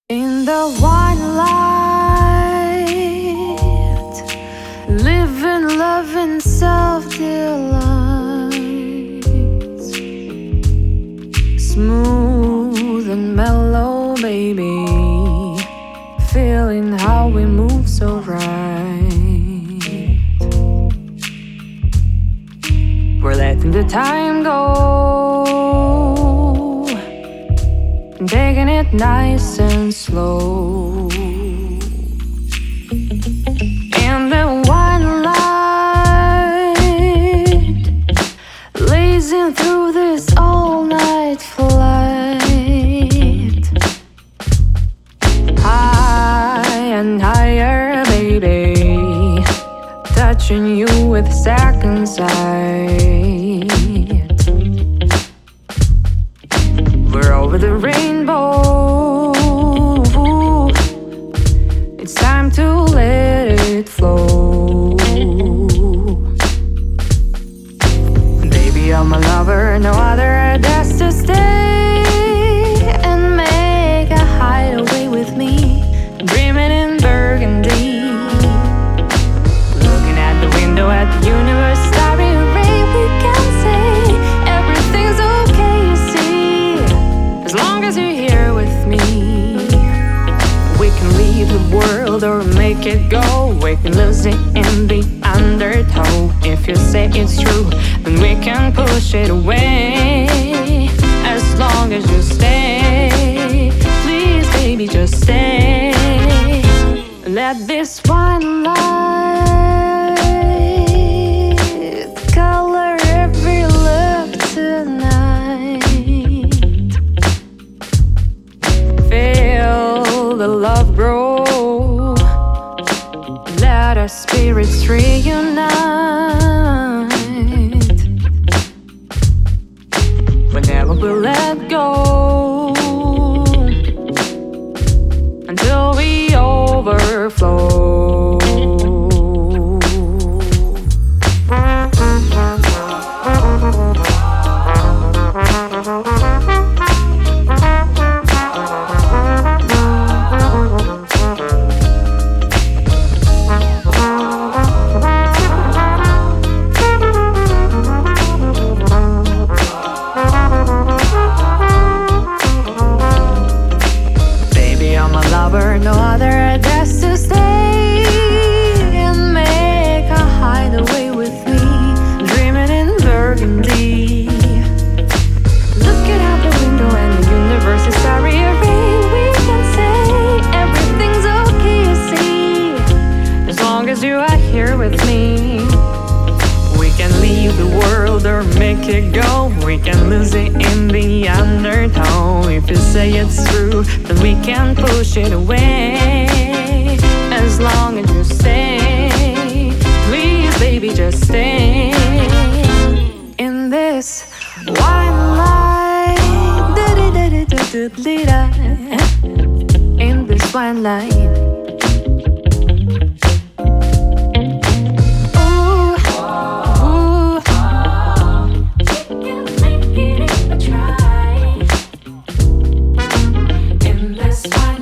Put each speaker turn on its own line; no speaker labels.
In the one light, living, loving, self-delight, smooth and mellow, baby, feeling how we move so right. We're letting the time go, taking it nice and slow. And the one light, blazing through this all-night flight, high and higher, baby, touching you with second sight. We're over the rainbow, it's time to let it flow. Baby, I'm a lover, no other that's to stay and make a hideaway with me, dreaming in burgundy, looking at the window at the universe, starry array. We can say everything's okay, you see, as long as you're here with me. We can leave the world or make it go, we can lose it in the undertow. If you say it's true, then we can push it away, as long as you stay. Please, baby, just stay. Let this one light color every look tonight. Feel the love grow, let our spirits reunite. Whenever we let go, until we overflow. No other that's to stay and make a hideaway with me, dreaming in burgundy, looking out the window and the universe is starry array. We can say everything's okay, you see, as long as you are here with me. We can leave the world or make it go, we can lose it in the undertow. If you say it's true, then we can push it away, as long as you stay. Please, baby, just stay. In this one light, in this one light. This one